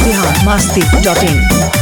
biharmasti.in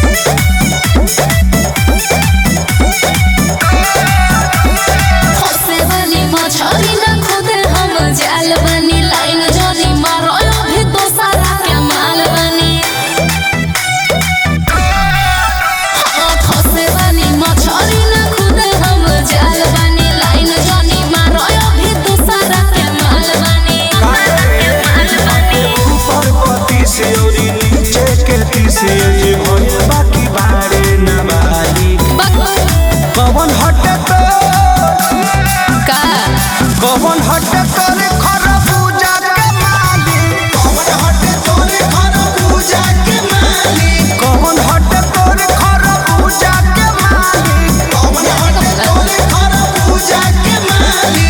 कौन हटे तोरे खरबूजा के मालिक कौन हटे तोरे खरबूजा के मालिक कौन हटे तोरे खरबूजा के मालिक कौन हटे तोरे खरबूजा के मालिक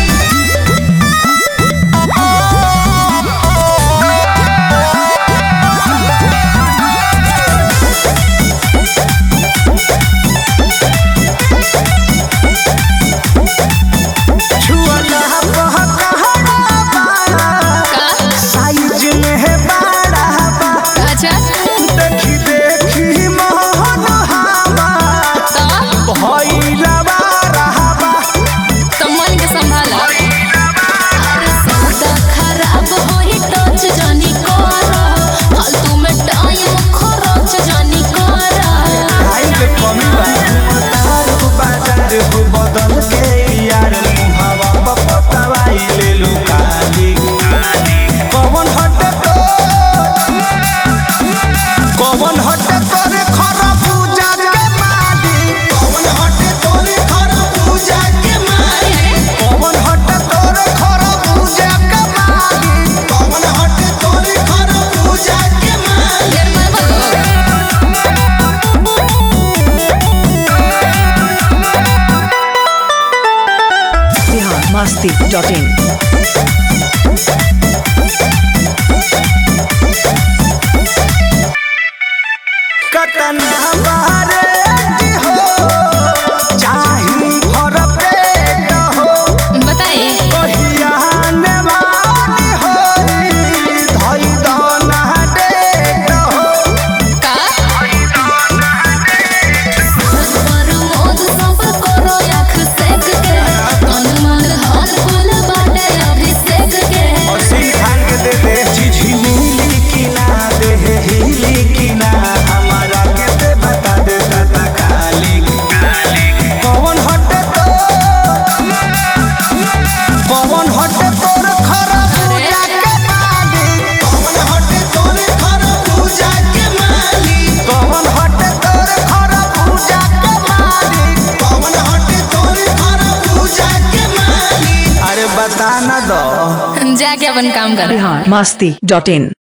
कौन हटे तोरे खरबूजा के मालिक कौन हटे तोरे खरबूजा के मालिक कौन हटे तोरे खरबूजा के मालिक कौन हटे तोरे खरबूजा के मालिक biharmasti.in कतना बारे हो चाही भर पेट हो बताइए कहिया ने वाली हो धई दाना डेट हो का पर मोद सब करो आँख सेक के तन मन धन फूल बाटे अभिषेक के सिंह खान के दे दे चीज मिली कि ना दे हिली कि ना हमारा के दे बता दे दादा काली कौन हटे तो कौन हटे तोर खरबूजा के मालिक कौन हटे तोर खरबूजा के मालिक कौन हटे तोर खरबूजा के मालिक कौन हटे तोर खरबूजा के मालिक अरे बता ना दो जाके अपन काम कर biharmasti.in